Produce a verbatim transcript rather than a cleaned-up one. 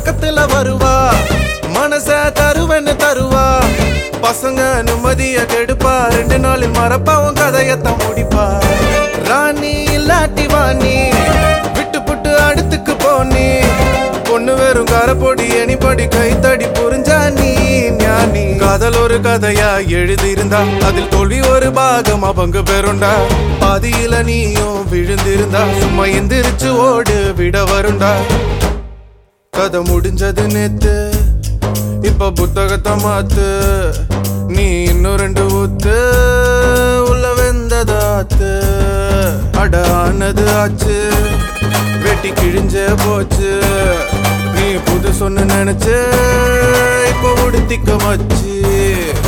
பக்கத்துல வருவா மனச தருவன்னு தருவா பசங்க நிம்மதிய கெடுப்பா ரெண்டு நாளில் மறப்பாவும் கதையத்தான் முடிப்பா ராணி இல்லாட்டி வாணி விட்டு புட்டு அடுத்துக்கு போனி பொண்ணு வெறும் காரப்பொடி எனிபடி கைத்தடி புரிஞ்சா நீ ஞானி காதல் ஒரு கதையா எழுதியிருந்தா அதில் தோல்வி ஒரு பாகமா பங்கு பெறுண்டா பாதியில நீயும் விழுந்திருந்தா சும்மா எந்திரிச்சு ஓடு விட வருண்டா கதை முடிஞ்சது நேத்து இப்ப புத்தகத்தை மாத்து நீ இன்னும் ரெண்டு ஊத்து உள்ள வெந்ததாத்து அட ஆனது ஆச்சு வெட்டி கிழிஞ்சே போச்சு நீ புது சொன்னு நினைச்சு இப்ப உடுத்திக்க வச்சு